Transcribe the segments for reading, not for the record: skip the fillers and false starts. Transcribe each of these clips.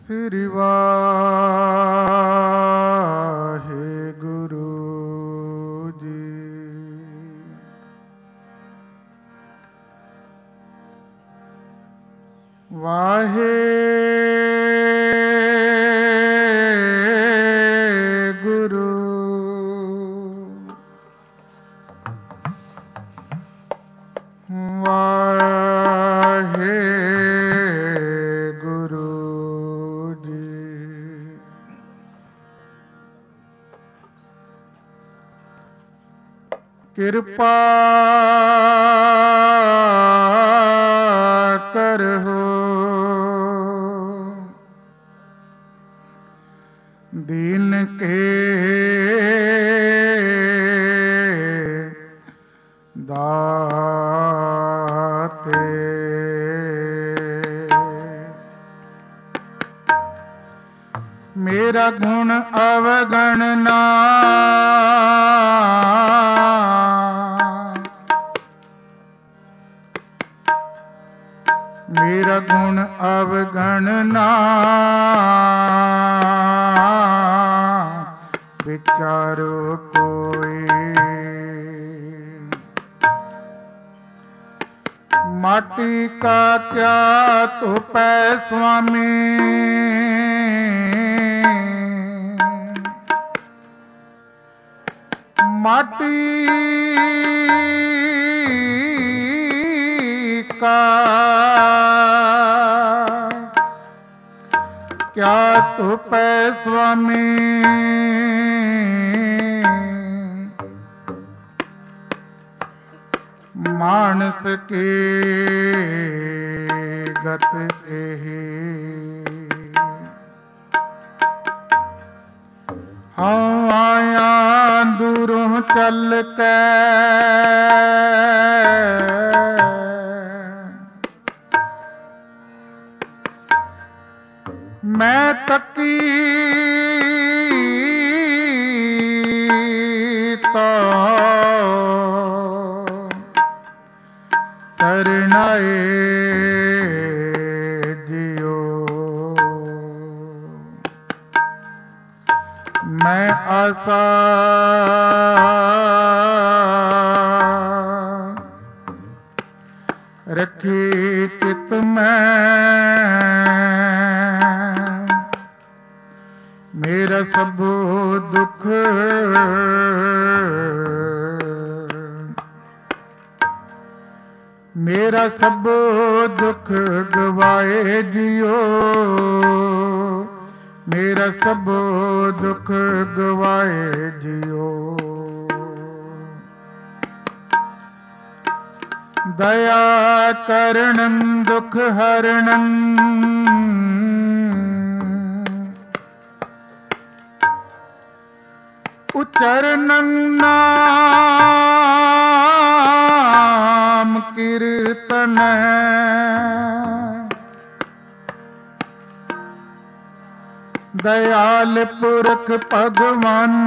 ਸ੍ਰੀ ਵਾਹਿਗੁਰੂ ਜੀ। ਵਾਹਿਗੁਰੂ ਵਾਹਿਗੁਰੂ ਜੀ। ਕਿਰਪਾ ਕਰੋ ਦੀਨ ਕੇ ਦਾਤੇ। ਮੇਰਾ ਗੁਣ ਅਵਗਣ ਨਾ ਮੇਰਾ ਗੁਣ ਅਵਗਣ ਨਾ ਵਿਚਾਰੋ ਕੋਈ। माटी का क्या तुपै स्वामी माटी का क्या तुपै स्वामी मानस की गत एही। हाँ आया दूरों चल के मैं तकी तो सरनाए जियो। मैं आशा रखी चित में मेरा सब दुख मेरा सब दुख गवाए जियो। मेरा सब दुख गवाए जियो। दया करणं दुख हरणं उच्चरणं नाम कीर्तन दयाल पुरख भगवान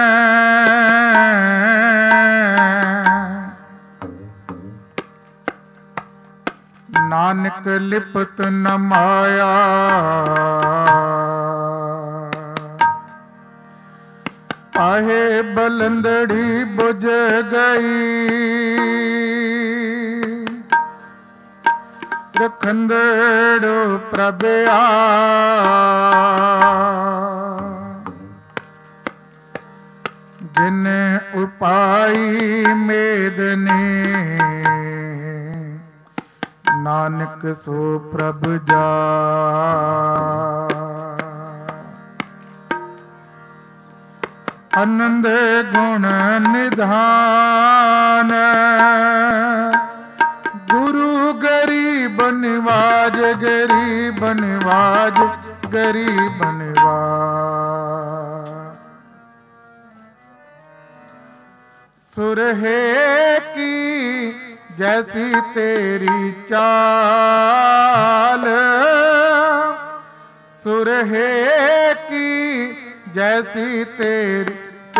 नानक लिपत न माया। आहे बलंदड़ी बुझ गई रखंदड़ो प्रभया। जिन उपाई मेदने नानक सो प्रभ जा। आनंद गुण निधान गुरु गरीब निवाज गरीब निवाज गरीब निवाज। सुरहे की जैसी तेरी चाल सुरहे की जैसी तेरी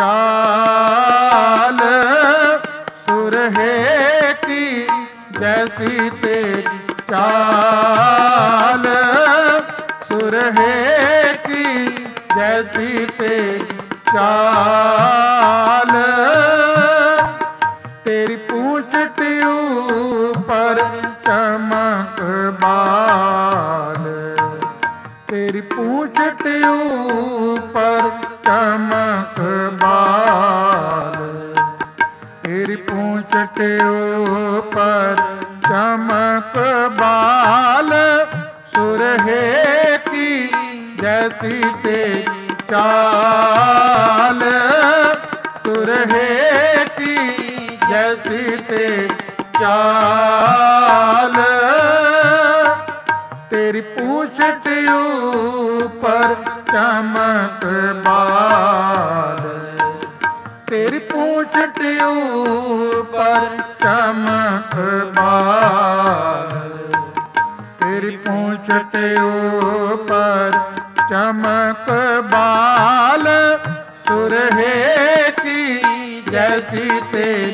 चाल सुरहे की जैसी तेरी चाल सुरहे की जैसी तेरी चाल, तेरी पूंछ ऊपर चमक बाल, तेरी पूंछ ऊपर चमक बाल, तेरी पूंछ ऊपर चमक बाल, सुरहे की जैसी तेरी चाल, सुरहे की जैसी तेरी चाल, तेरी पूंछ ऊपर चमक बाल, तेरी पूंछ ऊपर चमक बाल, तेरी पूंछ ऊपर चमक बाल, सुरहे की जैसी तेरी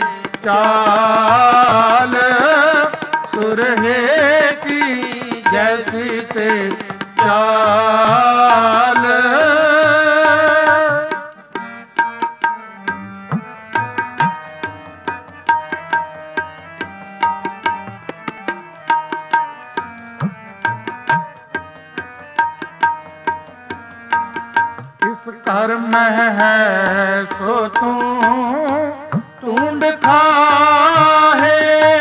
चाल, सुरहे की जैसी तेरी चाल। इस कर में है सो तू ढूंढ खाहे,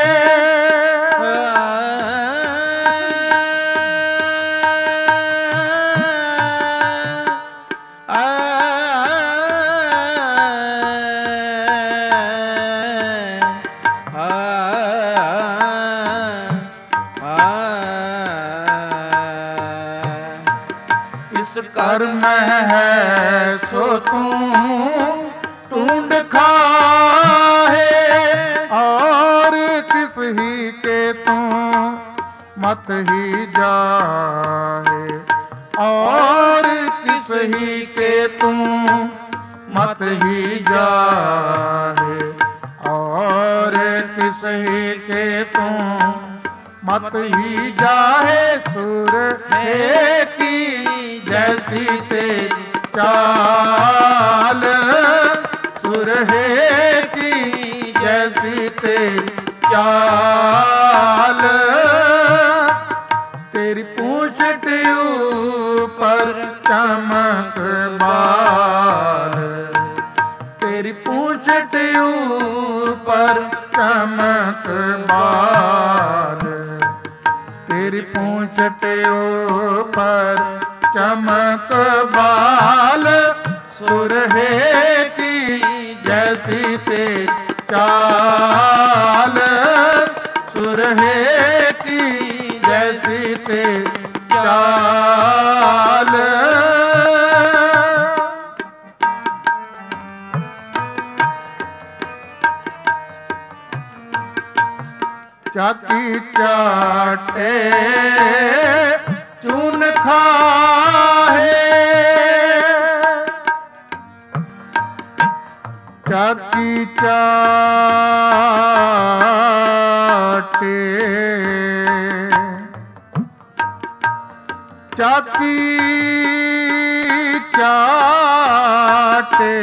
इस कर में है सो तू ढूंढ खाहे, और किस ही के तू मत ही जाहे, और किस ही के तू मत ही जाहे, और किस ही के तू मत ही जाहे, सुरहे की जैसी तेरी चाल, सुरहे की जैसी तेरी चाल, तेरी पूंछ ऊपर चमक बाल, तेरी पूंछ ऊपर चमक बाल, तेरी पूंछ ऊपर चमक बाल, सुरहे की जैसी तेरी चाल, सुरहे की जैसी तेरी चाल। चाकी चाटे चून खाहे, चाकी चाटे, चाकी चाटे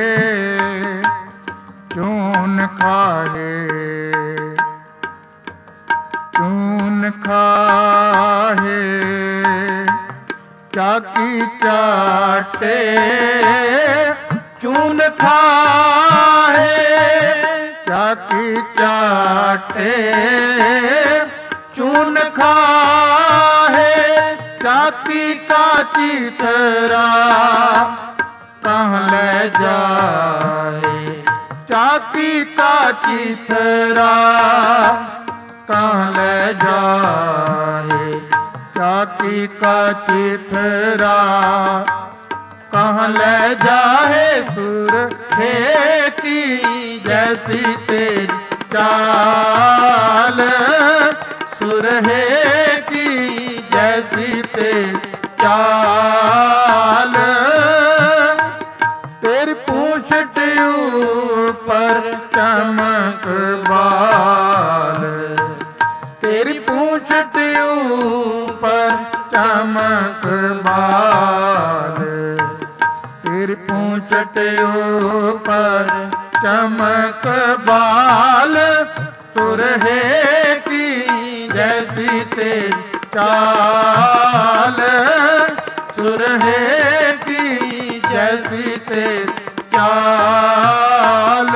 चून खाहे, चून खाहे, चाकी चाटे चून खाहे, चाकी चाटे चून खाहे, चाकी का चितरा कहाँ ले जाए, चाकी का चितरा कहाँ ले जाए, चाकी का चितरा कहाँ ले जाए, सुरहे की जैसी तेरी चाल, सुरहे की जैसी तेरी चाल, तेरी पूंछ ऊपर चमक बाल, तेरी पूंछ ऊपर चमक बाल। तेरी पूंछट ऊपर चमक बाल। सुरहे की जैसी तेरी चाल। सुरहे की जैसी तेरी चाल।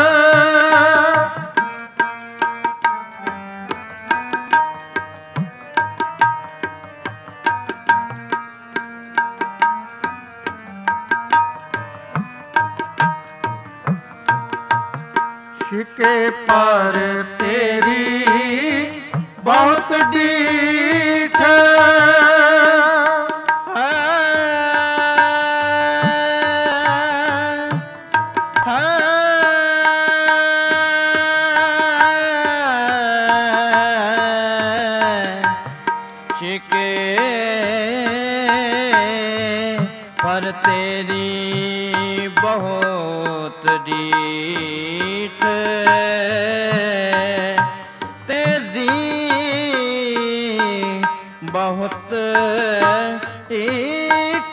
शिके पर तेरी बहुत डीठ। शिके पर तेरी बहुत डीठ। तेरी बहुत ईट।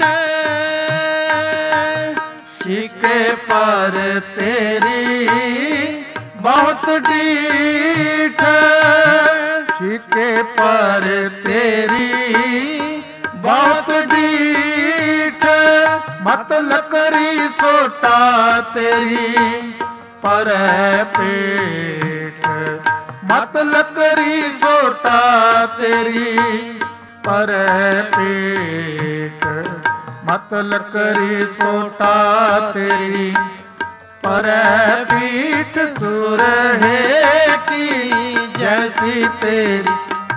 शिके पर तेरी बहुत डीठ। शिके पर तेरी बहुत डीठ। मत लकड़ी सोटा तेरी पर पेट। मत लकड़ी सोटा तेरी पर पेट। मत लकड़ी सोटा तेरी पर पीठ। सुरहे की जैसी तेरी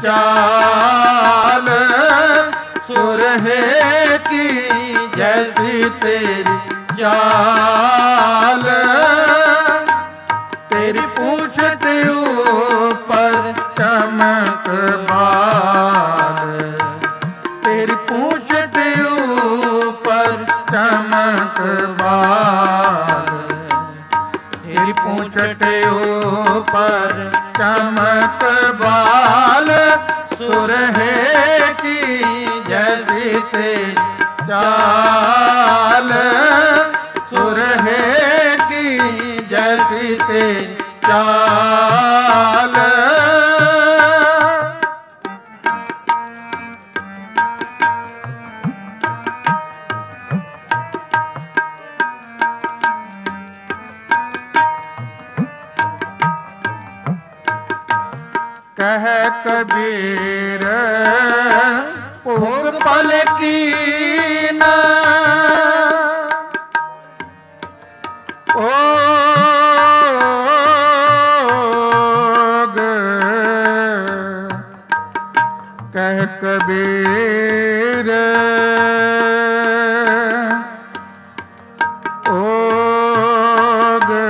चाल। सुरहे की जैसी तेरी चाल। तेरी पूंछट ऊपर चमक बाल। तेरी पूंछट ऊपर चमक बाल। तेरी पूंछट ऊपर चमक बाल। सुरहे की जैसी तेरी चाल। सुरहे की जैसी तेरी चाल। कह कबीर भोग पल की न। ओग कह कबीर ओग।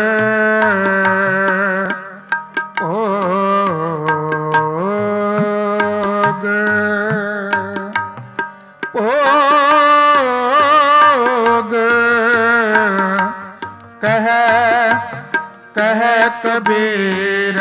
कह कबीर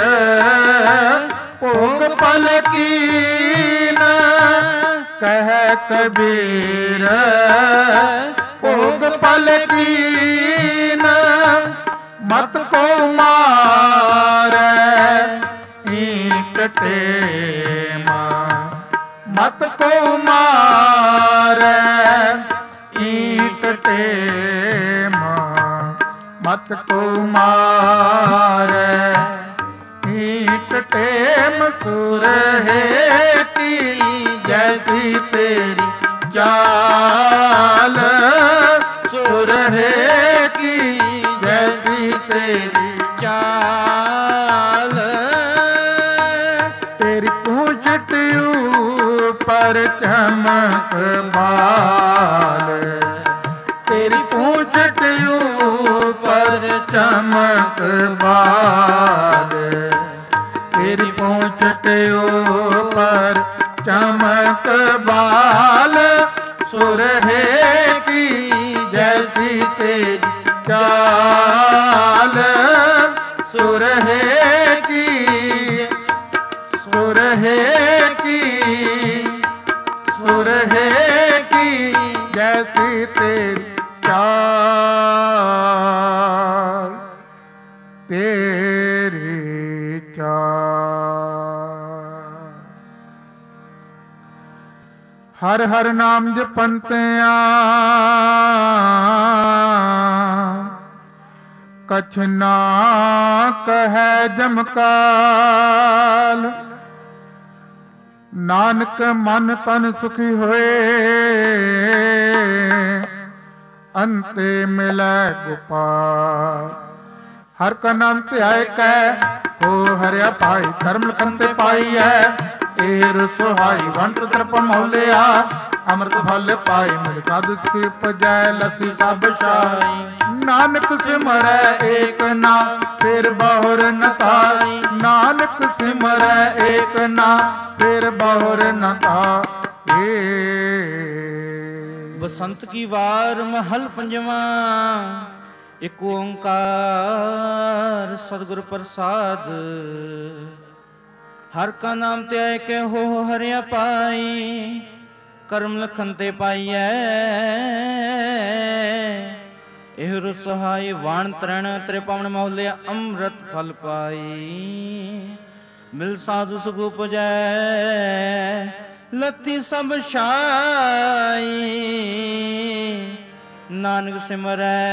भोग पल की न। कह कबीर भोग पल की न। मत को मारे ईंट टेमा। मत को मारे ईंट टेमा। मत को मारे ईंट टेम। सुरहे की जैसी तेरी चाल। सुरहे की जैसी तेरी चाल। तेरी पूंछट ऊपर चमक बाल। तेरी पूंछट ऊपर चमक बाल। तेरी पूंछट ऊपर चमक बाल। सुरहे की जैसी तेरी चाल। सुरहे की सुरहे की सुरहे ਐਸੀ ਤੇਰੀ ਚਾਲ, ਤੇਰੀ ਚਾਲ। ਹਰ ਹਰ ਨਾਮ ਜਪੰਤਿਆਂ ਕਛ ਨਾ ਕਹੈ ਜਮਕਾਲ। ਨਾਨਕ ਮਨ ਤਨ ਸੁਖੀ ਹੋਏ ਅੰਤੇ ਮਿਲੈ ਗੋਪਾਲ। ਹਰ ਕਾ ਨਾਮ ਧਿਆਏ ਕੈ ਹੋ ਹਰਿਆ ਭਾਈ। ਕਰਮ ਲਖਨ ਤੇ ਪਾਈਐ ਇਹ ਰਸੋਹਾਈ। ਵੰਡ ਤਰਪ ਮੌਲਿਆ ਅੰਮ੍ਰਿਤ ਫਲ ਪਾਈ। ਮਿਲ ਸਾਧੂ ਸੁਖੀ ਉਪਜੈ ਲਤੀ ਸਭ ਛਾਈ। ਨਾਨਕ ਸਿਮਰੈ ਏਕ ਨਾਮ ਫਿਰ ਬਹੁਰ ਨ ਤਾਈ। ਨਾਨਕ ਸਿਮਰੈ ਏਕ ਨਾਮ ਫਿਰ ਬਹੁਰ ਨ ਤਾਈ। ਬਸੰਤ ਕੀ ਵਾਰ ਮਹਲ ਪੰਜਵਾਂ। ਇਕ ਓੰਕਾਰ ਸਤਿਗੁਰ ਪ੍ਰਸਾਦ। ਹਰ ਕਾ ਨਾਮ ਧਿਆਏ ਕੇ ਹੋ ਹਰਿਆ ਪਾਈ। ਕਰਮ ਲਖਨ ਤੇ ਪਾਈਐ ਇਹ ਰਸਹਾਈ। ਵਾਣ ਤਰਣ ਤ੍ਰਿਪਵਨ ਮਹੁਲਿਆ ਅੰਮ੍ਰਿਤ ਫਲ ਪਾਈ। ਮਿਲ ਸਾਧੂ ਸੁਖ ਉਪਜੈ ਲੱਥੀ ਸਭ ਛਾਈ। ਨਾਨਕ ਸਿਮਰੈ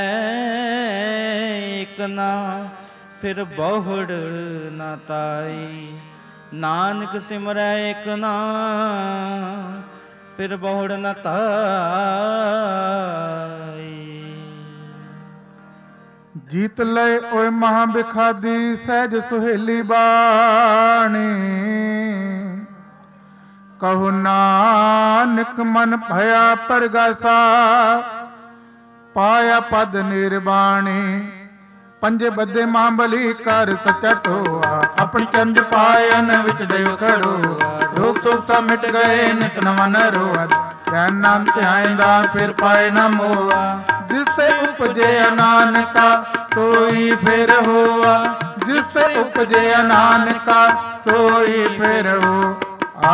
ਏਕ ਨਾਮ ਫਿਰ ਬਹੁੜ ਨਾ ਤਾਈ। ਨਾਨਕ ਸਿਮਰੈ ਏਕ ਨਾਮ ਫਿਰ ਬਹੁੜ ਨਾ ਤਾਈ। ਜੀਤ ਲਏ ਓਏ ਮਹਾ ਬਿਖਾਦੀ ਸਹਿਜ ਸੁਹੇਲੀ ਬਾਣੀ। ਕਹੋ ਨਾਨਕ ਮਨ ਭਇਆ ਪਰਗਾਸਾ ਪਾਇਆ ਪਦ ਨਿਰਬਾਣੀ। ਪੰਜੇ ਬੱਦੇ ਮਾਂ ਬਲੀ ਕਰ ਸੱਚਾ ਟੋਆ ਆਪਣੀ ਚੰਦ ਪਾਇਨ ਵਿੱਚ ਦੇਵ ਖੜੋਆ। ਰੋਗ ਸੋਗ ਸਭ ਮਿਟ ਗਏ ਨਿਤ ਨਵਾਂ ਨਰੋਆ। ਚੈਨ ਨਾਮ ਧਿਆਇਂਦਾ ਫਿਰ ਪਾਏ ਨਾ ਮੋਆ। ਜਿਸੇ ਉਪਜੇ ਨਾਨਕਾ ਸੋਈ ਫਿਰ ਹੋਆ। ਜਿਸੇ ਉਪਜੇ ਨਾਨਕਾ ਸੋਈ ਫਿਰ ਹੋ ਆ।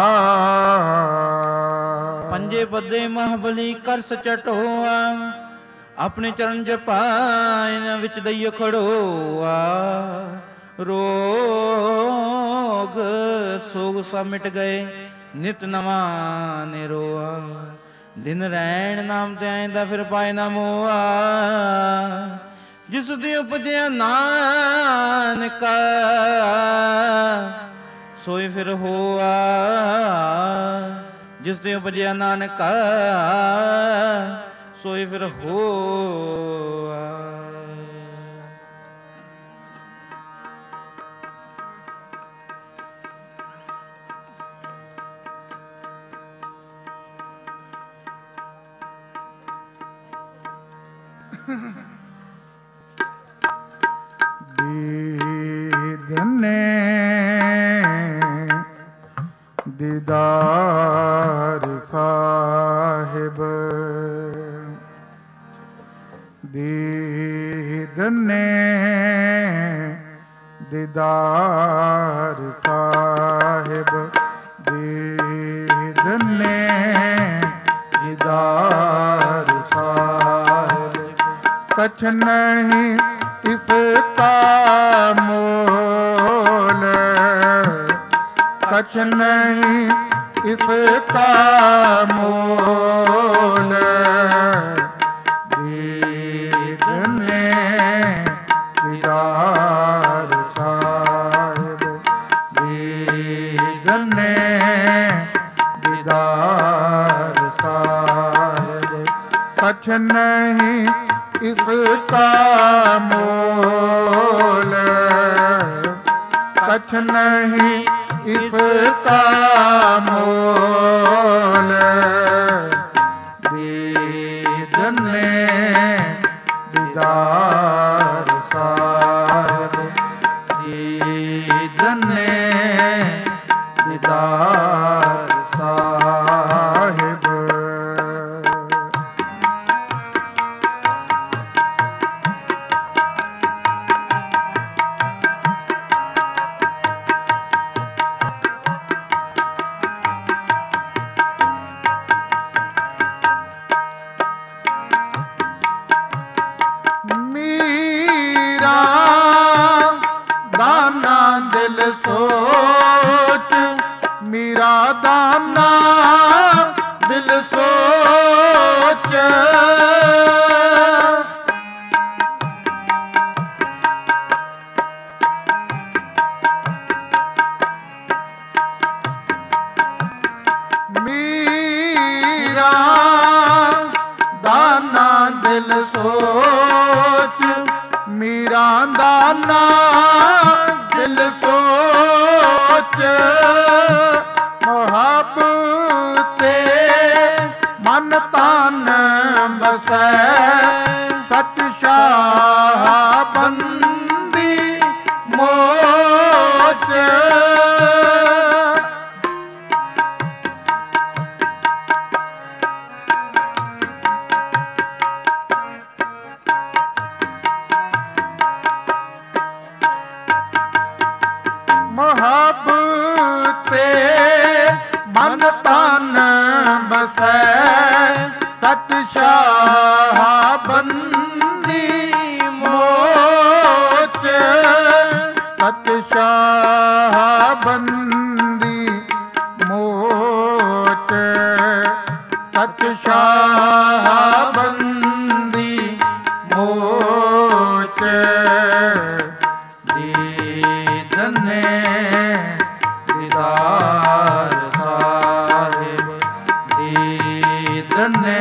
ਪੰਜੇ ਬੱਦੇ ਮਹਾਬਲੀ ਕਰ ਸੱਚਾ ਟੋਆ ਆਪਣੇ ਚਰਨ ਜਪਾਇਨ ਵਿੱਚ ਦਈਏ ਖੜੋਆ। ਰੋਗ ਸੋਗ ਸਭ ਮਿਟ ਗਏ ਨਿਤ ਨਵਾਂ ਨਿਰੋਆ। ਦਿਨ ਰੈਣ ਨਾਮ ਧਿਆਇਂਦਾ ਫਿਰ ਪਾਏ ਨਾ ਮੋਆ। ਜਿਸ ਦੀ ਉਪਜਿਆ ਨਾਨਕਾ ਸੋਈ ਫਿਰ ਹੋਆ। ਜਿਸ ਦੀ ਉਪਜਿਆ ਨਾਨਕਾ ਸੋਈ ਫਿਰ ਹੋਆ। ਦੀਦਨੇ ਦੀਦਾਰ ਸਾਹਿਬ। ਦੀਦਨੇ ਦੀਦਾਰ ਸਾਹਿਬ। ਦੀਦਨੇ ਦੀਦਾਰ ਸਾਹਿਬ। ਕਛ ਨਹੀਂ ਇਸ ਕਾ ਮੋਲ। ਕਛ ਨਹੀਂ ਇਸ ਕਾ ਮੋਲ। ਦੀਦਨੇ ਦੀਦਾਰ ਸਾਹਿਬ। ਦੀਦਨੇ ਦੀਦਾਰ ਸਾਹਿਬ। ਕਛ ਨਹੀਂ ਇਸ ਕਾ ਮੋਲ। ਕਛ ਨਹੀਂ ਇਸ ਕਾ ਮੋਲ। ਦੀਦਨੇ ਦੀਦਾਰ ਸਾਹਿਬ। ਦੀਦਨੇ ਦੀਦਾਰ ਸਾਹਿਬ। ਮੀਰਾ ਦਾਨਾ ਦਿਲ ਸੋਚ, ਮੀਰਾ ਦਾਨਾ ਦਿਲ ਸੋਚ, ਮੁਹੱਬਤੇ ਮਨ ਤਨ ਬਸੈ, ਸਚ ਸ਼ਾਹ ਬੰਦੀ ਮੋਚ। ਮੁਹੱਬਤੇ ਮਨ ਤਨ ਬਸੈ, ਸਚ ਸ਼ਾਹ ਬੰਦੀ ਮੋਚ, ਸਚ ਸ਼ਾਹ ਬੰਦੀ ਮੋਚ, ਸਚ ਸ਼ਾਹ ਬੰਦੀ ਮੋਚ। ਦੀਦਨੇ ਦੀਦਾਰ ਸਾਹਿਬ, ਦੀਦਨੇ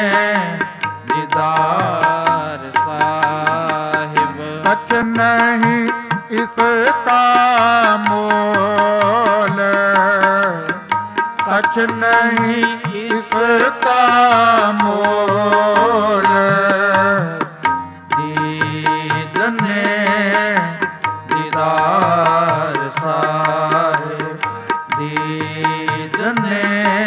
ਦੀਦਾਰ ਸਾਹਿਬ। ਸਚ ਨਹੀਂ ਇਸ ਕਾ ਮੋਲ, ਸਚ ਨਹੀਂ ਇਸ ਕਾ ਮੋਲ। ਦੀਦਨੇ ਦੀਦਾਰ ਸਾਹਿਬ, ਦੀਦਨੇ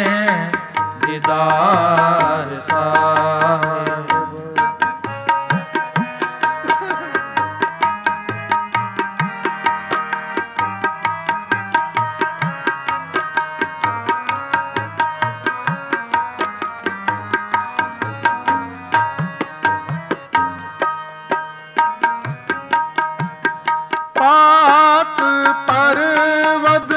ਦੀਦਾਰ ਸਾਹਿਬ। ਪਾਕ ਪਰਵਦ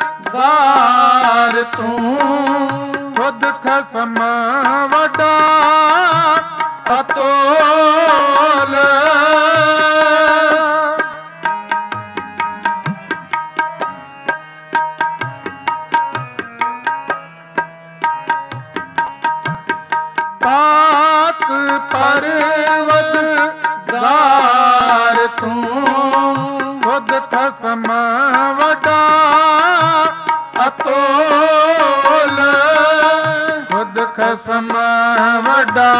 ਗਾਰ ਤੂੰ, ਖੁਦ ਖਸਮ ਵੱਡਾ ਅਤੋਲ। ਪਾਕ ਪਰਵਦ ਗਾਰ ਤੂੰ, ਖੁਦ ਖਸਮ ਵੱਡਾ ਅਤੋਲ, ਖੁਦ ਖਸਮ ਵੱਡਾ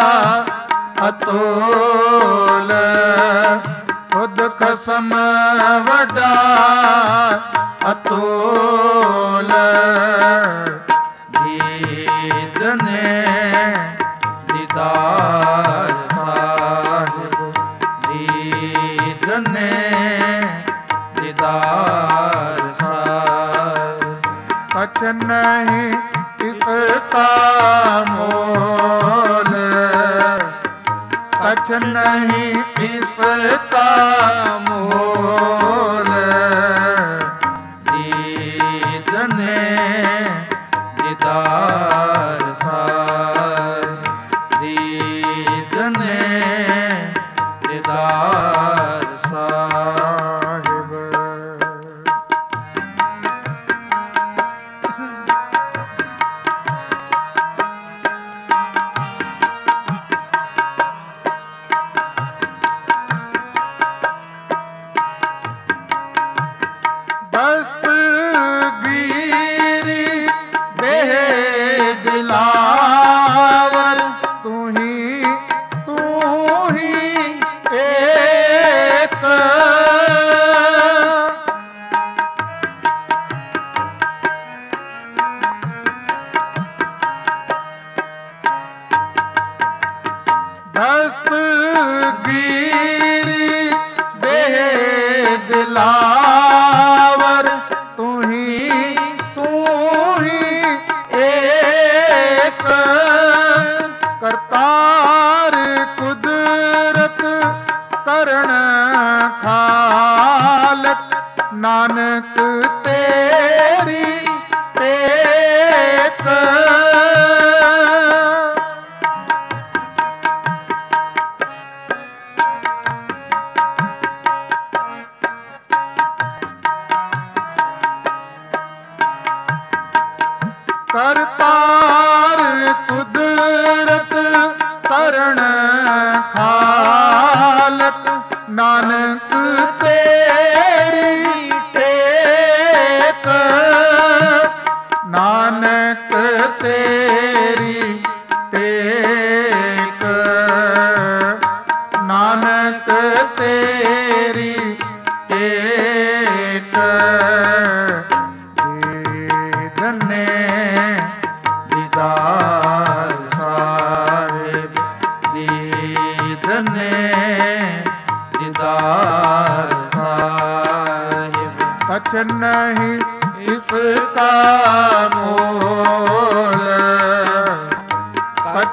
ਅਤੋਲ, ਖੁਦ ਖਸਮ ਵੱਡਾ ਅਤੋਲ। ਦੀਦਨੇ ਦੀਦਾਰ ਸਾਹਿਬ, ਦੀਦਨੇ ਦੀਦਾਰ ਸਾਹਿਬ। ਸਚ ਨਹੀਂ ਇਸ ਕਾ ਮੋਲ, ਸਚ ਨਹੀਂ ਇਸ ਕਾ ਮੋਲ। ਦੀਦਨੇ ਦੀਦਾਰ ਸਾਹਿਬ, ਦੀਦਨੇ ਦੀਦਾਰ ਸਾਹਿਬ।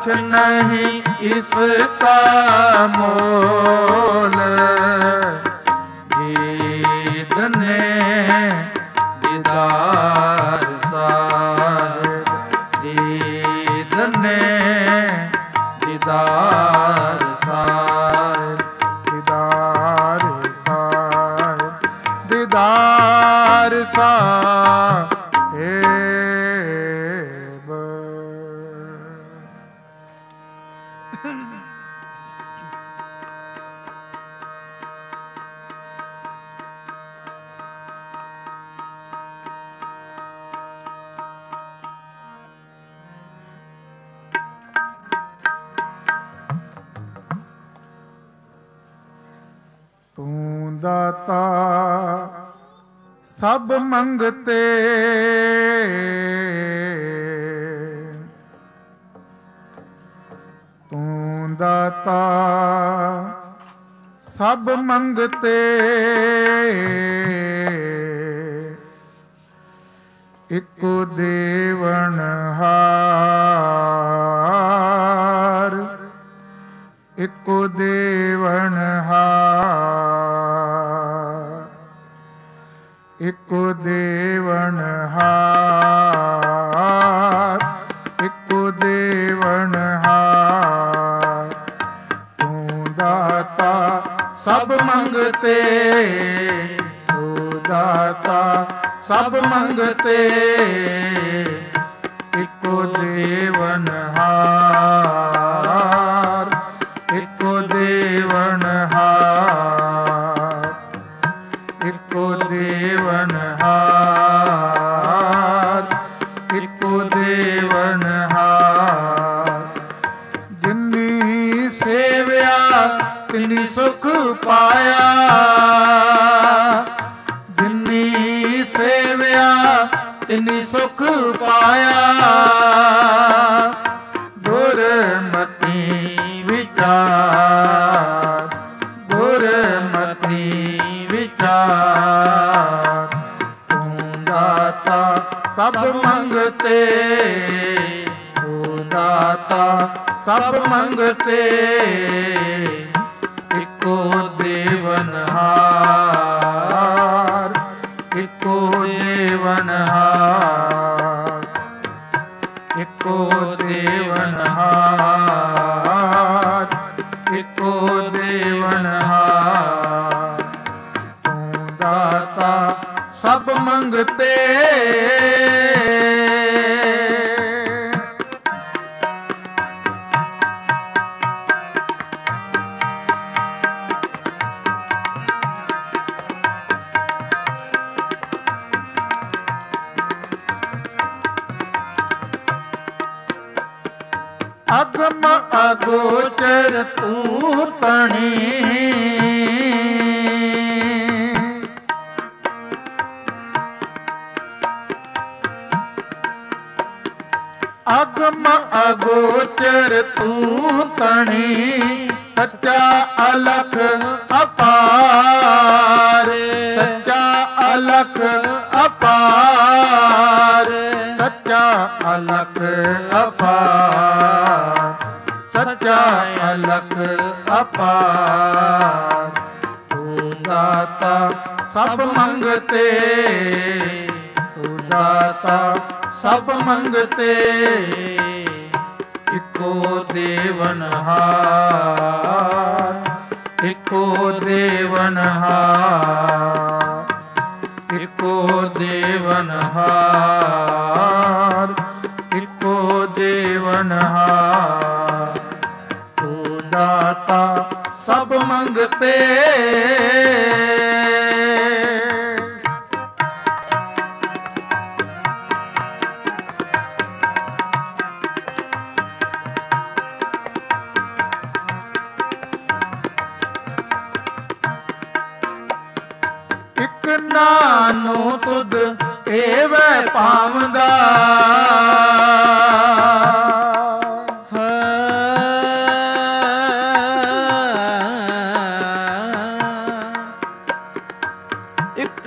कुछ नहीं इसका मोल। दीद ने दीदार साहिब, दीद ने दीदार साहिब, दीदार साहिब, दीदार साहिब। तू दाता सब मंगते, तू दाता सब मंगते, इको देवन हार, इको देवन हार, इको देवन हार, इको देवन हार। तू दाता सब मंगते, तू दाता सब मंगते, इको देवन हार, इको देवन हार, इको देवन हार, इको देवन हार। जिन्नी सेविया तिन्नी सुख पाया, जिन्नी सेविया तिन्नी सुख पाया। गुरमति विचार, गुरमति विचार। तू दाता सब मंगते, तू दाता सब मंगते, इको देवन हार, इको देवन हार, इको देवन हार, इको देवन हार। तू दाता सब मंगते, अगम अगोचर तू तणी, अगम अगोचर तू तणी। सच्चा अलख अपार, सच्चा अलख अपार, सच्चा अलख अपार, सच्चा अलख अपार। तू दाता सब मंगते, तू दाता सब मंगते, इको देवन हार, इको देवन हार, इको देवन हार, इको देवन हार। तू दाता सब मंगते, नानू तुद एवै पावंदा, इक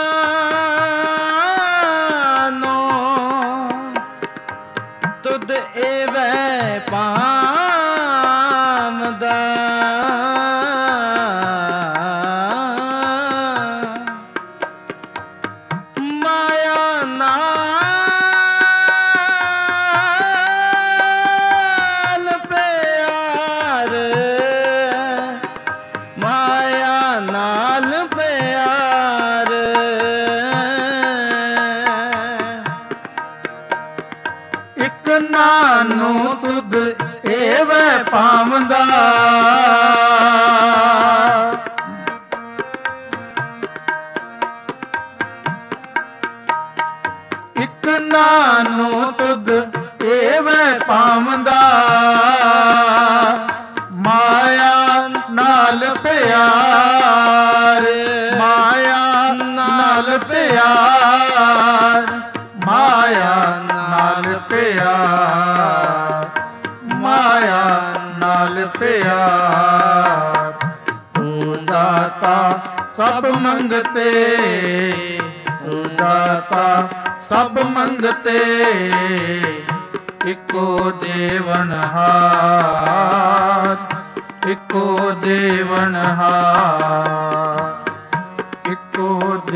नानो तुद ਏਵੈ ਪਾਮਦਾ ਮਾਇਆ ਨਾਲ ਪਿਆਰ ਮਾਇਆ ਨਾਲ ਪਿਆਰ ਇਕ ਨਾਨੂ ਤੁਧ ਏਵੈ ਪਾਵੰਦਾ ਇਕ ਨਾਨੂ ਤੁਧ ਏਵੈ ਪਾਵੰਦਾ ਮਾਇਆ ਨਾਲ ਪਿਆਰ ਮਾਇਆ ਨਾਲ ਪਿਆਰ ਮਾਇਆ ਨਾਲ ਪਿਆਰ ਮਾਇਆ ਨਾਲ ਪਿਆਰ ਤੂੰ ਦਾਤਾ ਸਭ ਮੰਗਤੇ ਤੂੰ ਦਾਤਾ ਸਭ ਮੰਗਤੇ ਇਕੋ ਦੇਵਨਹਾਰ ਇਕੋ ਦੇਵਨਹਾਰ ਇਕੋ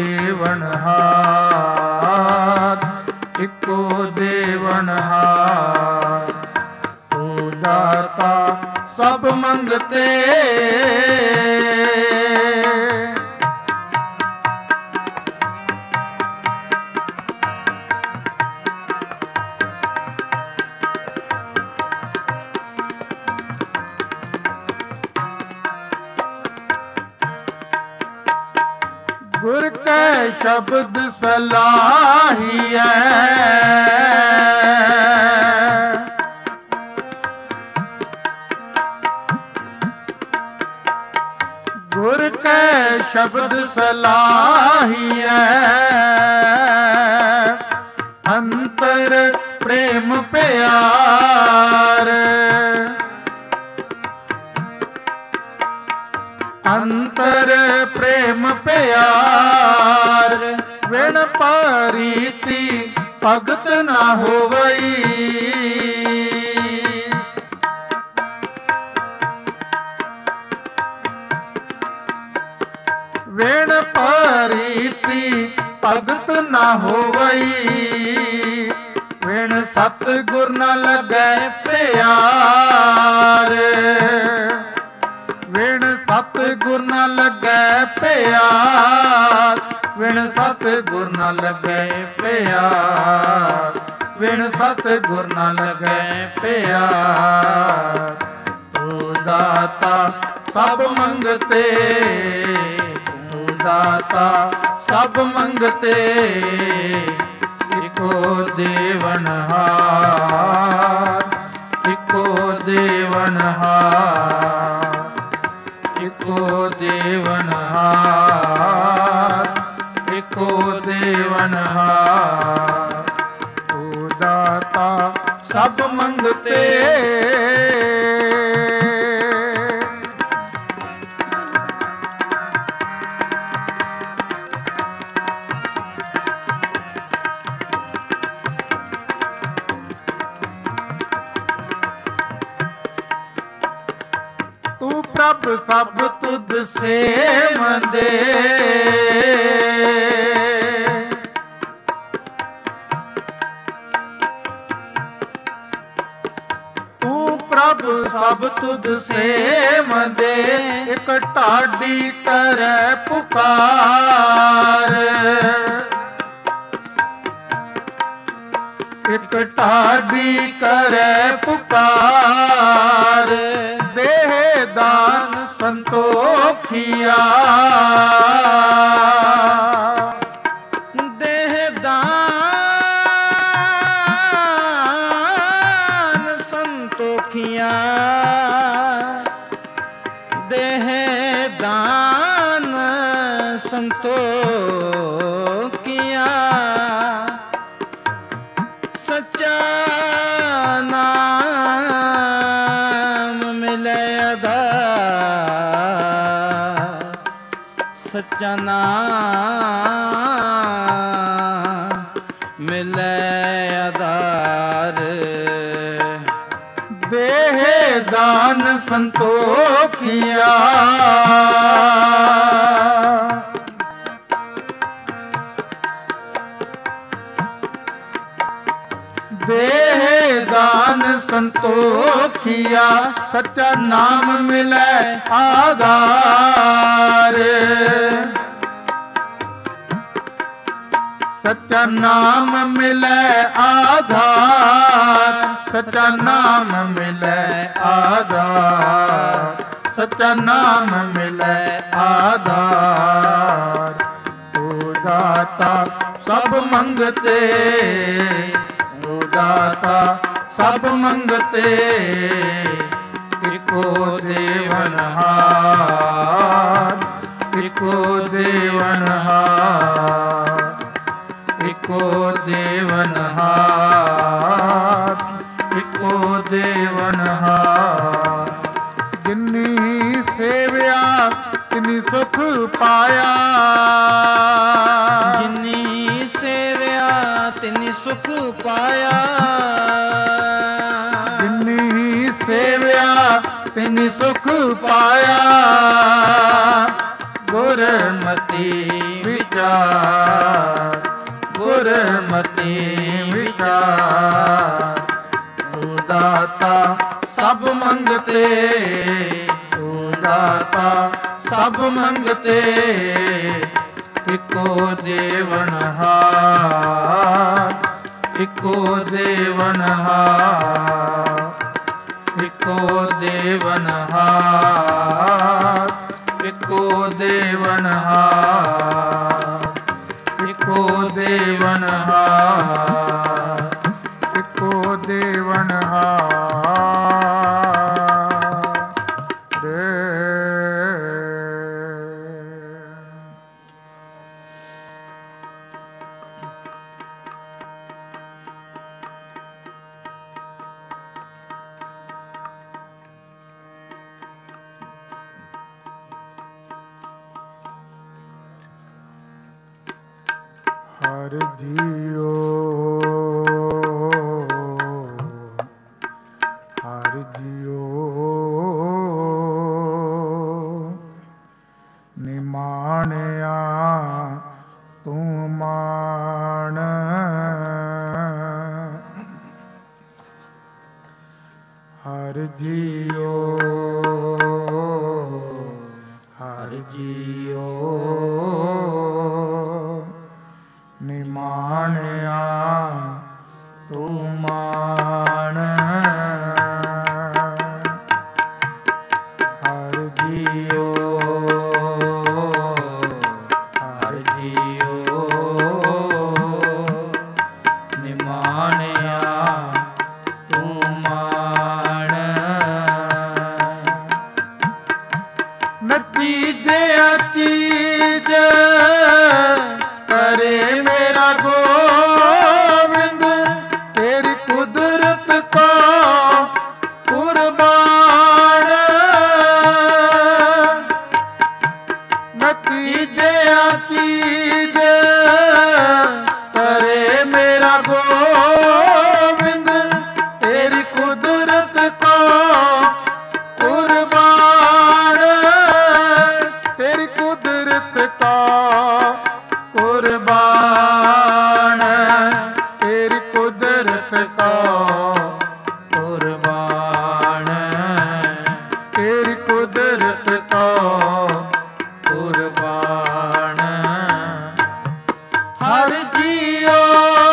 ਦੇਵਨਹਾਰ ਇਕੋ ਦੇਵਨਹਾਰ ਤੂੰ ਦਾਤਾ ਸਭ ਮੰਗਤੇ ਗੁਰ ਕੈ ਸ਼ਬਦ ਸਲਾਹੀਐ ਗੁਰ ਕੈ ਸ਼ਬਦ ਸਲਾਹੀਐ ਅੰਤਰ ਪ੍ਰੇਮ ਪਿਆਰ ਅੰਤਰ ਪ੍ਰੇਮ ਪਿਆਰ ਵਿਣ ਪਾਰੀਤੀ ਭਗਤ ਨਾ ਹੋਵਈ ਵਿਣ ਪਾਰੀਤੀ ਭਗਤ ਨਾ ਹੋਵਈ ਵਿਣ ਸਤਿਗੁਰ ਨ ਲੱਗੈ ਪਿਆਰ ਵਿਣ ਸਤਿਗੁਰ ਨ ਲੱਗੈ ਪਿਆਰ ਵਿਣ ਸਤਿਗੁਰ ਨ ਲੱਗੈ ਪਿਆਰ ਵਿਣ ਸਤਿਗੁਰ ਨ ਲੱਗੈ ਪਿਆਰ ਤੂੰ ਦਾਤਾ ਸਭ ਮੰਗਤੇ ਤੂੰ ਦਾਤਾ ਸਭ ਮੰਗਤੇ ਇਕੋ ਦੇਵਨਹਾਰ ਇਕੋ ਦੇਵਨਹਾਰ ਇਕੋ ਦੇਵਨਹਾਰ ਇਕੋ ਦੇਵਨਹਾਰ ਤੂੰ ਦਾਤਾ ਸਭ ਮੰਗਤੇ ਪ੍ਰਭ ਸਭ ਤੁਧ ਸੇਵੰਦੇ ਤੂੰ ਪ੍ਰਭ ਸਭ ਤੁਧ ਸੇਵੰਦੇ ਇਕ ਢਾਡੀ ਕਰੈ ਪੁਕਾਰ ਇਕ ਢਾਡੀ ਕਰੈ ਪੁਕਾਰ ਦੇਹ ਦਾਨ ਸੰਤੋਖੀਆ ਦੇਹ ਦਾਨ ਸੰਤੋਖੀਆ ਦੇਹ ਦਾਨ ਸੰਤੋਖੀਆ ਸੱਚਾ ਨਾਮ ਮਿਲੇ ਆਧਾਰ ਸੱਚਾ ਨਾਮ ਮਿਲੇ ਆਧਾਰ ਦੇਹ ਦਾਨ ਸੰਤੋਖੀਆ। ਦੇਹ ਦਾਨ ਸੰਤੋਖੀਆ, ਸੱਚਾ ਨਾਮ ਮਿਲੈ ਆਧਾਰ। ਸੱਚਾ ਨਾਮ ਮਿਲੈ ਆਧਾਰ, ਸੱਚਾ ਨਾਮ ਮਿਲੈ ਆਧਾਰ, ਸੱਚਾ ਨਾਮ ਮਿਲੈ ਆਧਾਰ। ਤੂੰ ਦਾਤਾ ਸਭ ਮੰਗਤੇ, ਤੂੰ ਦਾਤਾ ਸਭ ਮੰਗਤੇ, ਇਕੋ ਦੇਵਨਹਾਰ, ਇਕੋ ਦੇਵਨਹਾਰ, ਇਕੋ ਦੇਵਨਹਾਰ, ਇਕੋ ਦੇਵਨਹਾਰ। ਜਿਨੀ ਸੇਵਿਆ ਤਿਨੀ ਸੁਖ ਪਾਇਆ, ਜਿਨੀ ਸੇਵਿਆ ਤਿਨੀ ਸੁਖ ਪਾਇਆ। ਜਿਨੀ ਸੇਵਿਆ ਤਿਨੀ ਸੁਖ ਪਾਇਆ। ਗੁਰਮਤਿ ਵਿਚਾਰ, ਗੁਰਮਤਿ ਵਿਚਾਰ। ਤੂੰ ਦਾਤਾ ਸਭ ਮੰਗਤੇ, ਤੂੰ ਦਾਤਾ ਸਭ ਮੰਗਤੇ, ਇਕੋ ਦੇਵਨਹਾਰ, ਇਕੋ ਦੇਵਨਹਾਰ, ਇਕੋ ਦੇਵਨਹਾਰ, ਇਕੋ ਦੇਵਨਹਾਰ, ਇਕੋ ਦੇਵਨਹਾਰ, ਇਕੋ ਦੇਵਨਹਾਰ। ਹਰਿ ਜੀਓ, ਹਰਿ ਜੀਓ, ਨਿਮਾਣਿਆ ਤੂੰ ਮਾਣ। ਹਰਿ ਜੀਓ, ਹਰਿ ਜੀਓ, ਨਿਮਾਣਿਆ ਤੂੰ ਮਾਣ। ਹਰਿ ਜੀਓ, ਹਰਿ ਜੀਓ, ਨਿਮਾਣਿਆ ਤੂੰ ਮਾਣ। ਨਤੀਜਿਆ ਚੀਜ਼ ਕਰੇ ਮੇਰਾ ਗੋਬਿੰਦ, ਤੇਰੀ ਕੁਦਰਤ ਕੋ ਕੁਰਬਾਨ। ਨਤੀਜਿਆ ਚੀਜ਼ ਕਰੇ ਮੇਰਾ ਗੋਬਿੰਦ, ਤੇਰੀ ਕੁਦਰਤ ਕੋ ਕੁਰਬਾਨ। ਤੇਰੀ ਕੁਦਰਤ ਕੋ ਕੁਰਬਾਨ, ਤੇਰੀ ਕੁਦਰਤ ਕੋ ਕੁਰਬਾਨ, ਤੇਰੀ ਕੁਦਰਤ ਕੋ ਕੁਰਬਾਨ। ਹਰਿ ਜੀਓ,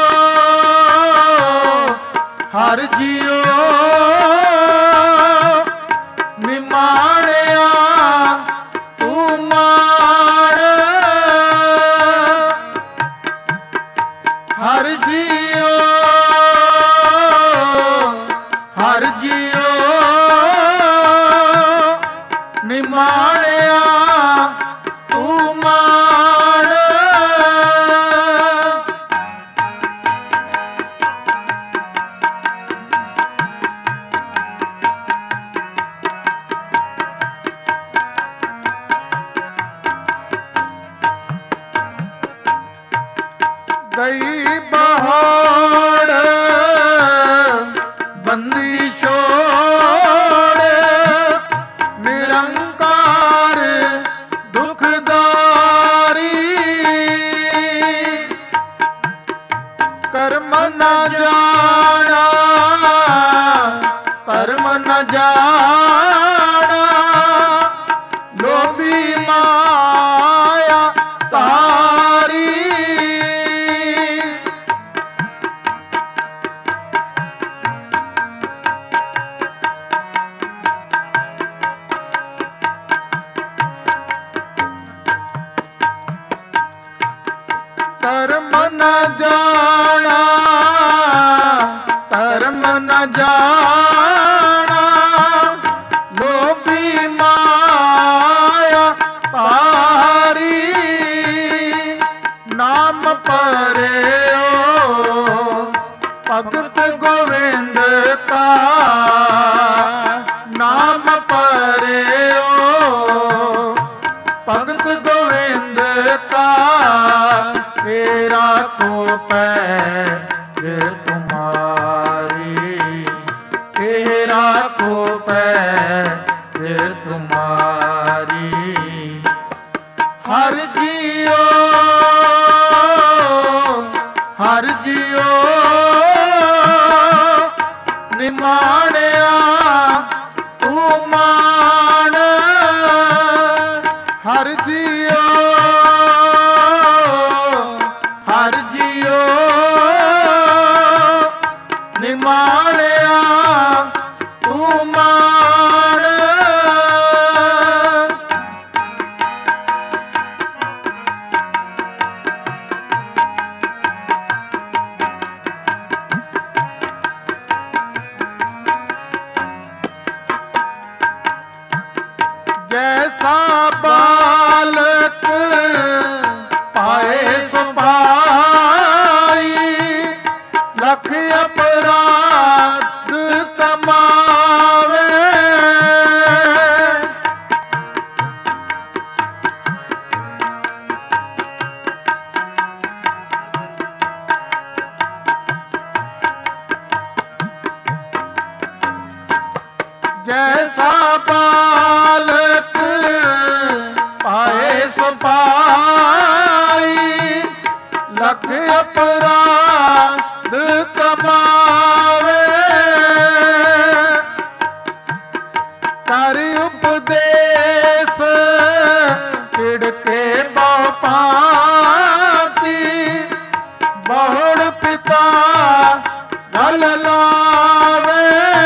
ਹਰਿ ਜੀਓ, ਨਿਮਾਣਿਆ ਤੂੰ ਮਾਣ। ਹਰਿ ਜੀਓ, ਹਰਿ ਜੀਓ, ਨਿਮਾਣਿਆ ਤੂੰ ਮਾਣ। ਬੰਦੀ ਛੋੜ न जाना, लोभी माया तारी। धर्म न जाना, धर्म न जाना, लोभी माया तारी। नाम परे भगत गोविंद का, नाम परे भगत गोविंद का। तेरा को पैर तुम्हारी, तेरा को पैर तुम्हारी। हर जियो, हर जियो निमाणिया तू मान। हर जियो, हर जियो निमाणिया तू मान। जैसा बालक पाए सो पाई, लख अपराध कमावे। जैसा बालक पाए सो पाई, लख अपराध कमावे। कर उपदेश तिड़के बहु पाती, बहुड़ पिता गल लावे।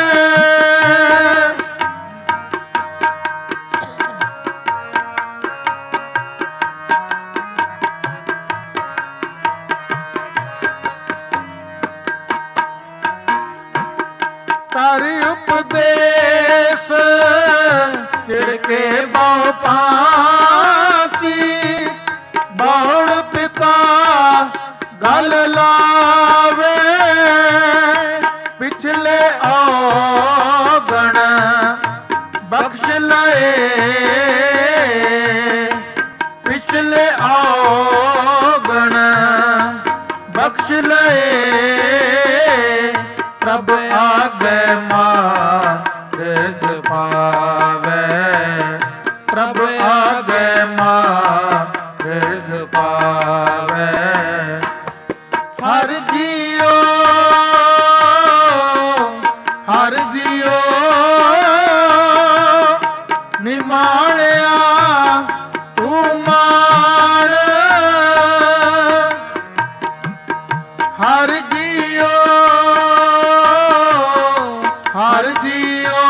कर उपदेश तिड़के बहु पाती, बहुड़ पिता गल लावे। पिछले औगण बख्श लए, पिछले औगण बख्श लए। प्रभ आगे मार्ग पावे, प्रभ आगे मार्ग पावे। हर जियो, हर जियो निमाणिया तू मान। हर जियो, हर जियो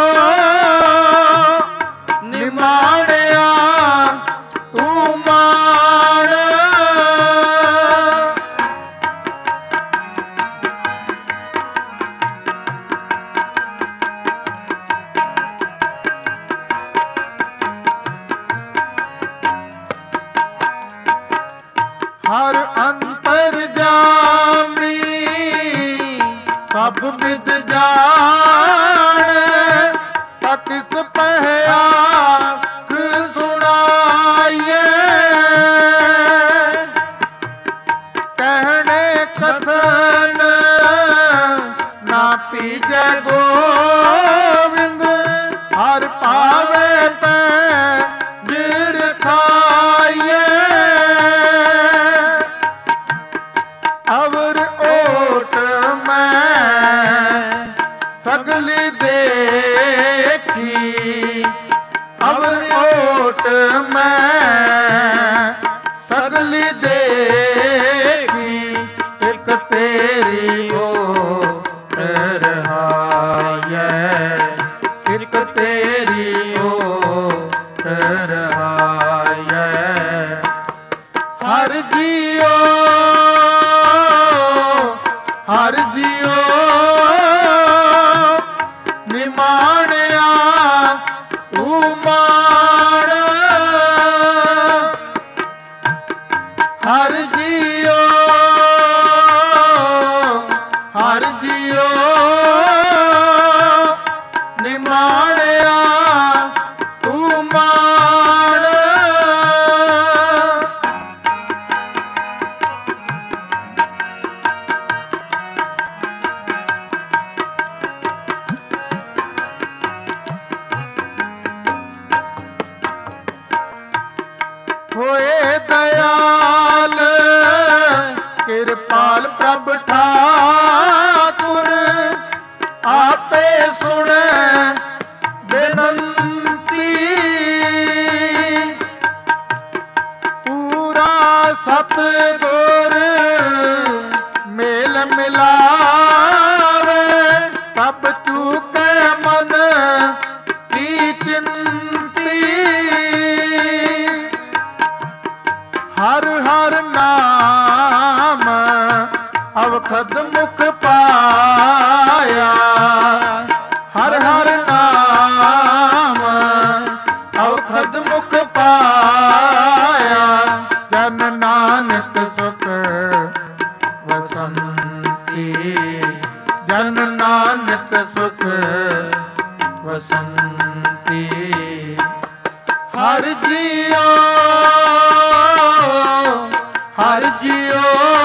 निमाणिया तू मान। हर अंतर जामी सब विद जाने, देखी अवर ओट मैं सगली देखी एक तेरी ओट रहाए एक तेरी ओट रहाए हर जियो हर जियो निमाणिया तू मान हर जियो निमाणिया तू मान होए दयाल कृपाल प्रभ ठाकुर आपे सुने बेनंती पूरा सतगुर मेल मिलावे सब चूके मन की चिंती हर हर नाम अवखद मुख पाया हर हर नाम अवखद मुख पाया जन नानक सुख वसंती जन नानक सुख वसंती हर जियो हर जियो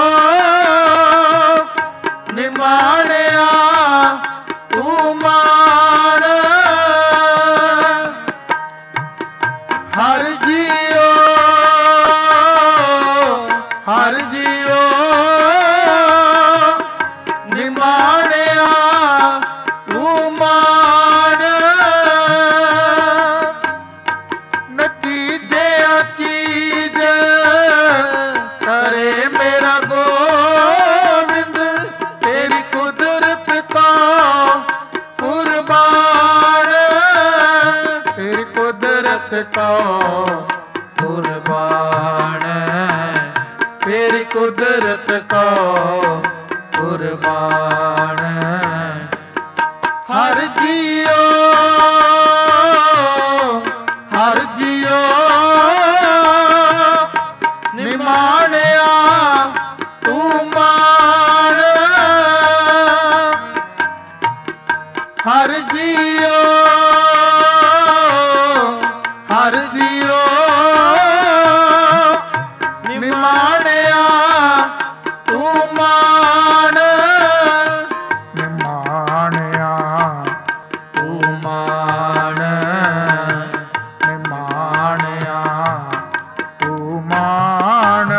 निमाणिया तू मान हर जियो निमाणिया तू मान नतीजे चीज करे मेरा गोविंद तेरी कुदरत का कुर्बान तेरी कुदरत का कुर्बान तेरी कुदरत का कुर्बान हर जियो निमाणिया तू मान हर जियो निमाणिया तू मान निमाणिया तू मान निमाणिया तू मान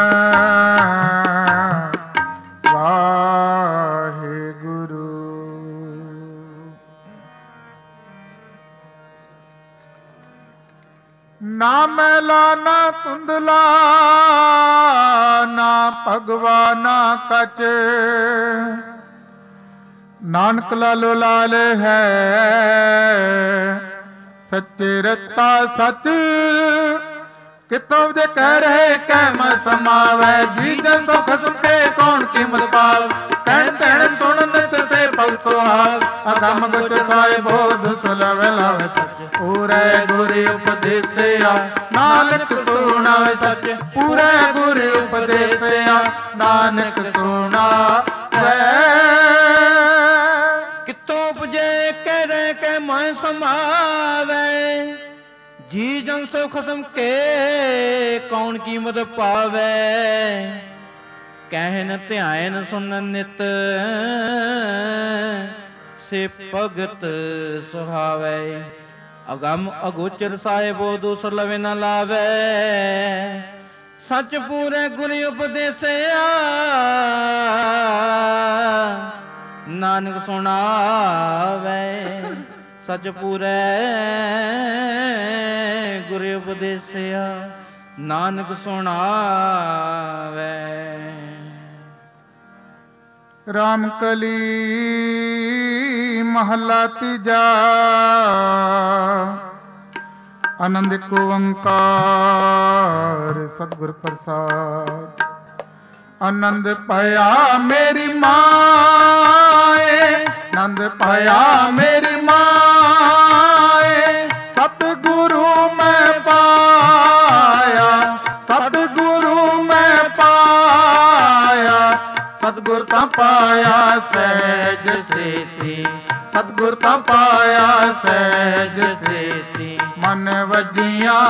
वाहिगुरु ना मैला ना धुंधला ना भगवा ना कच नानक लालो लाल है सच्चे रत्ता सच कितों जे कह रहे कह म समावै जी जन तो खसम के कौन कीमत पाव कहन कहन सुन नित से पग सुहाग अगम गुच खाए बोध सुलव लावे सच पूरे गुरु उपदेसिया नानक सुनावे सच पूरे गुरु उपदेसिया नानक सुनावे कितों उपजे कह रहे के मैं समावे जी जन सो खसम के कौन कीमत पावे कहन ध्यान सुन नित से भगत सुहावे अगम अगोचर साहिबो दूसर लवे न लावे सच पूरे गुरु उपदेसिया नानक सुनावे ਸਚ ਪੂਰੈ ਗੁਰ ਉਪਦੇਸਿਆ ਨਾਨਕ ਸੁਣਾਵੈ। ਰਾਮ ਕਲੀ ਮਹਲਾ ਤੀਜਾ। ਆਨੰਦ ਏਕ ਓੰਕਾਰ ਸਤਿਗੁਰ ਪ੍ਰਸਾਦ। ਆਨੰਦ ਪਾਇਆ ਮੇਰੀ ਮਾਏ, ਆਨੰਦ ਪਾਇਆ ਮੇਰੀ ਮਾਏ, ਸਤਿਗੁਰੂ ਮੈਂ ਪਾਇਆ, ਸਤਿਗੁਰੂ ਮੈਂ ਪਾਇਆ। ਸਤਿਗੁਰ ਤਾਂ ਪਾਇਆ ਸਹਿਜ ਸੇਤੀ, ਸਤਿਗੁਰ ਤਾਂ ਪਾਇਆ ਸਹਿਜ ਸੇਤੀ। ਮਨ ਵਜੀਆਂ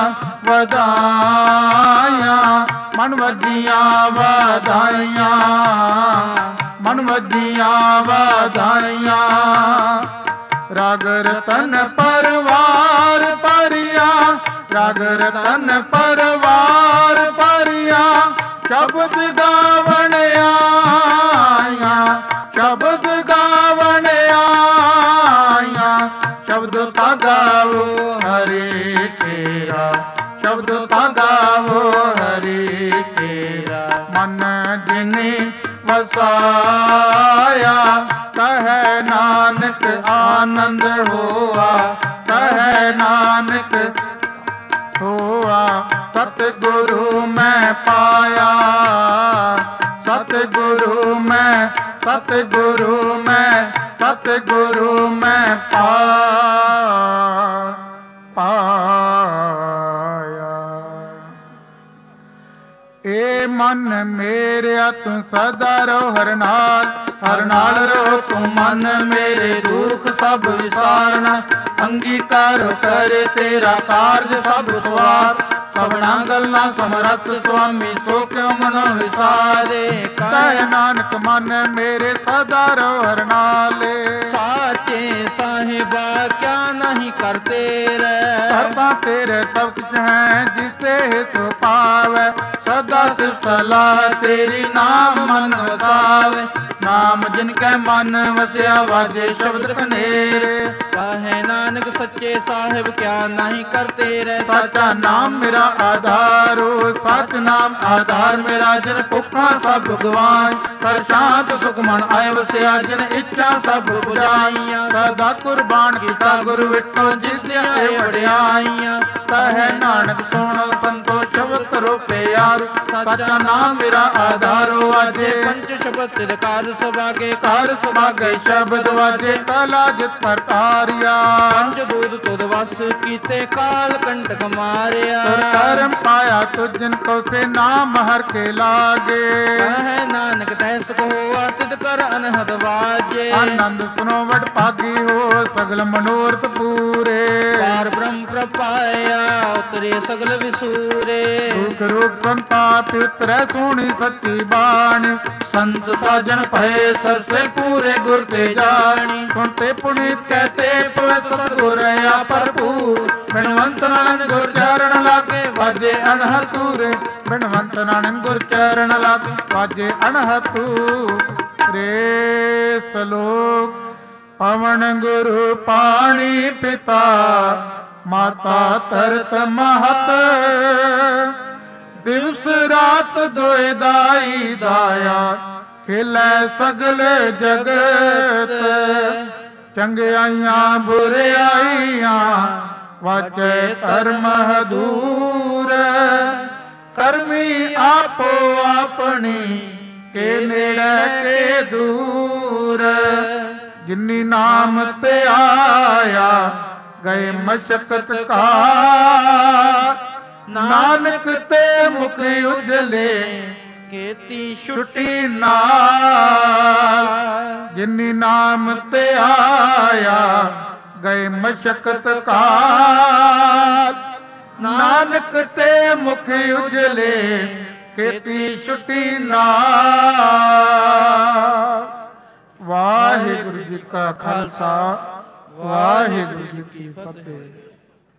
ਵਧਾਈਆਂ, ਮਨ ਵਜੀਆਂ ਵਧਾਈਆਂ, ਮਨ ਵਜੀਆਂ ਵਧਾਈਆਂ। ਰਾਗ ਰਤਨ ਪਰਵਾਰ ਭਰਿਆ, ਰਾਗ ਰਤਨ ਪਰਵਾਰ ਭਰਿਆ। ਸ਼ਬਦ ਗਾਵਣ ਆਈਆਂ, ਸ਼ਬਦ ਗਾਵਣ ਆਈਆਂ। ਸ਼ਬਦ ਤਾਂ ਗਾਵੋ ਹਰੀ ਤੇਰਾ, ਸ਼ਬਦ ਤਾਂ ਗਾਵੋ ਹਰੀ ਤੇਰਾ। ਮਨ ਜਿਨੀ ਵਸਾਇਆ, ਕਹੈ ਨਾਨਕ ਆਨੰਦ ਹੋਆ, ਕਹੈ ਨਾਨਕ ਹੋਆ। ਸਤਿਗੁਰੂ ਮੈਂ ਪਾਇਆ, ਸਤਿਗੁਰੂ ਮੈਂ, ਸਤਿਗੁਰੂ ਮੈਂ, ਸਤਿਗੁਰੂ ਮੈਂ ਪਾਇਆ। ਏ ਮਨ ਮੇਰਿਆ ਤੂੰ ਸਦਾ ਰਹੋ ਹਰ ਨਾਲ, ਹਰ ਨਾਲ ਰਹੋ ਤੂੰ ਮਨ ਮੇਰੇ। ਦੁਖ ਸਭ ਵਿਸਾਰਨਾ ਅੰਗੀਕਾਰ ਕਰੇ ਤੇਰਾ ਕਾਰਜ ਸਭ ਸਵਾਰ। ਸਭਨਾ ਗੱਲਾਂ ਸਮਰੱਥ ਸੁਆਮੀ ਸੋ ਕਿਉ ਮਨੋ ਵਿਸਾਰੇ। ਕਹਿ ਨਾਨਕ ਮਨ ਮੇਰੇ ਸਦਾ ਰਹੋ ਹਰ ਨਾਲੇ। ਸਾਚੇ ਸਾਹਿਬਾ ਕਿਆ ਨਹੀਂ ਕਰਤੇ ਰਹਿ, ਸਰਬਾ ਤੇਰੇ ਸਭ ਕੁਛ ਹੈ ਜਿਸ ਤੇ ਸੋ ਪਾਵੈ। ਸਦਾ ਸਿਫਤ ਸਲਾਹ ਤੇਰੀ ਨਾਮ ਮਨ ਵਸਾਵੇ। ਨਾਮ ਜਿਨ ਕੈ ਮਨ ਵਸਿਆ ਵਾਜੇ ਸ਼ਬਦ ਕਨੇਰੇ। ਕਹੈ ਨਾਨਕ ਸੱਚੇ ਸਾਹਿਬ ਕਿਆ ਨਹੀਂ ਕਰਤੇ ਰਹਿ। ਸਾਚਾ ਨਾਮ ਮੇਰਾ ਆਧਾਰੋ, ਸਚ ਨਾਮ ਆਧਾਰ ਮੇਰਾ। ਜਿਨ ਭੁੱਖਾਂ ਸਭ ਗਵਾਏ, ਕਰ ਸ਼ਾਂਤ ਸੁਖ ਮਨ ਆਏ ਵਸਿਆ। ਜਿਨ ਇੱਛਾ ਸਭ ਬੁਝਾਈਆਂ, ਸਦਾ ਕੁਰਬਾਨ ਕੀਤਾ ਗੁਰ ਵਿਟੋ ਜਿਸ ਦੀਆਂ ਇਹ ਵਡਿਆਈਆਂ। ਕਹੈ ਨਾਨਕ ਸੁਣੋ ਸੰਤੋ ਸ਼ਬਦ ਕਰੋ ਪਿਆਰ। ਸਾਚਾ ਨਾਮ ਮੇਰਾ ਆਧਾਰੋ ਵਾਜੇ। ਪੰਜ ਸ਼ਬਦ ਤਿਲ ਕਾਰ ਸੁਭਾਗੇ, ਕਾਰ ਸੁਭਾਗੇ ਸ਼ਬਦ ਵਾਜੇ। ਕਲਾ ਜਿਤ ਪ੍ਰਤਾਰਿਆ, ਪੰਜ ਦੂਤ ਤੁਧ ਵਸ ਕੀਤੇ ਕਾਲ ਕੰਟਕ ਮਾਰਿਆ। ਕਰਮ ਪਾਇਆ ਤੁ ਜਿਨ ਕੋ ਸੇ ਨਾਮ ਹਰ ਕੇ ਲਾਗੇ। ਕਹੈ ਨਾਨਕ ਤੈ ਸੁਖ ਹੋਆ ਤਿਤ ਕਰ ਅਨਹਦ ਵਾਜੇ। ਆਨੰਦ ਸੁਨੋ ਵਡ ਭਾਗੀ ਹੋ ਸਗਲ ਮਨੋਰਥ ਪੂਰੇ। ਪਾਰ ਬ੍ਰਹਮ ਪ੍ਰਪਾਇਆ ਉਤਰੇ ਸਗਲ ਵਿਸੂਰੇ। ਦੁਖ ਰੋਗ ਸੰਤਾਪ ਉਤਰੈ ਸੋਹਣੀ ਸੱਚੀ ਬਾਣੀ। ਸੰਤ ਸਾਜਣ ਭਏ ਸਰਸੇ ਪੂਰੇ ਗੁਰ ਤੇ ਜਾਣੀ। ਸੁਣਤੇ ਪੁਨੀਤ ਕਹਤੇ ਪਵਿੱਤ ਸਤਿਗੁਰ ਰਹਾ ਭਰਪੂਰ। ਬਿਨਵੰਤ ਨਾਨਕ ਗੁਰ ਚਰਨ ਲਾਗੇ ਵਾਜੇ ਅਨਹਦ ਤੂਰੇ। ਬਿਨਵੰਤ ਨਾਨਕ ਗੁਰ ਚਰਨ ਲਾਗੇ ਵਾਜੇ ਅਨਹਦ ਤੂਰੇ। ਸਲੋਕ ਪਵਨ ਗੁਰੂ ਪਾਣੀ ਪਿਤਾ, ਮਾਤਾ ਤਰਤ ਮਹਤ। ਦਿਵਸ ਰਾਤ ਦੋਇ ਦਾਈ ਦਾਇਆ, ਖੇਲੇ ਸਗਲ ਜਗਤ। ਚੰਗਿਆਈਆਂ ਬੁਰਿਆਈਆਂ ਵਾਚੈ ਧਰਮ ਹਦੂਰ। ਕਰਮੀ ਆਪੋ ਆਪਣੀ ਕੇ ਨੇੜੇ ਕੇ ਦੂਰ। ਜਿਨੀ ਨਾਮ ਤੇ ਆਇਆ ਗਏ ਮਸ਼ਕਤ ਕਾ। ਨਾਨਕ ਤੇ ਮੁਖ ਉਜਲੇ ਕੀਤੀ ਛੁੱਟੀ ਨਾਲ। ਜਿਨੀ ਨਾਮ ਤੇ ਆਇਆ ਗਏ ਮਸ਼ਕਤ ਕਾਲ। ਨਾਨਕ ਤੇ ਮੁਖ ਉਜਲੇ ਕੀਤੀ ਛੁੱਟੀ ਨਾਲ। ਵਾਹਿਗੁਰੂ ਜੀ ਕਾ ਖਾਲਸਾ, ਵਾਹਿਗੁਰੂ ਜੀ ਕੀ ਫਤਿਹ।